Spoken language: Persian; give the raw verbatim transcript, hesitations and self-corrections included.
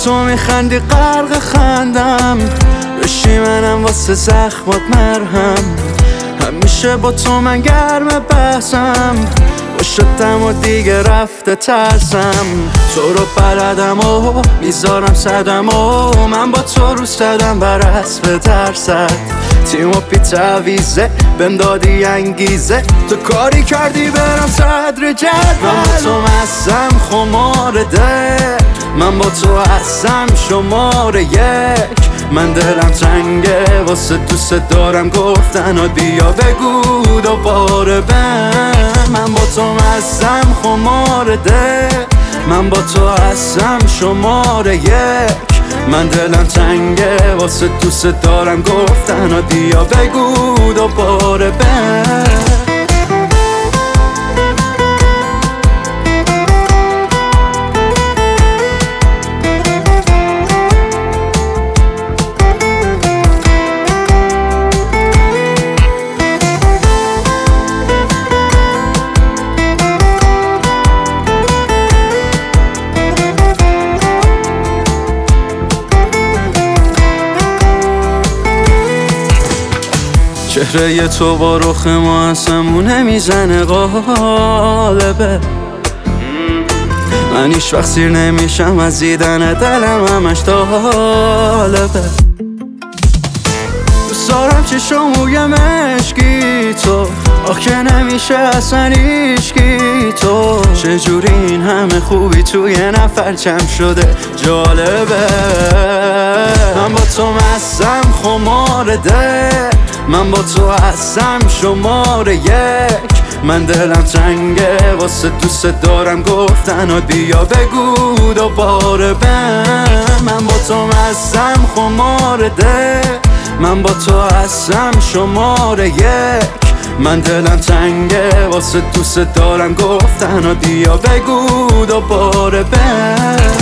تو میخندی غرق خندم، بشی منم واسه زخمات مرهم. همیشه با تو من گرم بحثم، شدم و دیگه رفته ترسم. تو رو بلدم و میذارم صدم و من با تو رو صدم بر اسب ترسد. تیم و پی تعویزه بهم دادی انگیزه، تو کاری کردی برم صدر جدول. من با تو مستم خمار ده، من با تو هستم شماره یک. من دلم تنگه واسه دوست دارم گفتن و بیا بگو دوباره بهم. من با تو مستم خمار ده، من با تو هستم شماره یک. من دلم تنگه واسه دوست دارم گفتن و بیا بگو دوباره بهم. چهره تو با رخ ما آسمونه میزنه قالبه. من هیچ وقت سیر نمیشم از دیدن دلم همش طالبه. دوست دارم چشموی مشکی تو، آخ که نمیشه اصلا هیچکی تو. چجوری این همه خوبی توی نفر جمع شده جالبه. من با تو مستم خمار ده، من با تو هستم شماره یک. من دلم تنگه واسه دوست دارم گفتن و بیا بگو دوباره بهم. من با تو مستم خمار ده، من با تو هستم شماره یک. من دلم تنگه واسه دوست دارم گفتن و بیا بگو دوباره بهم.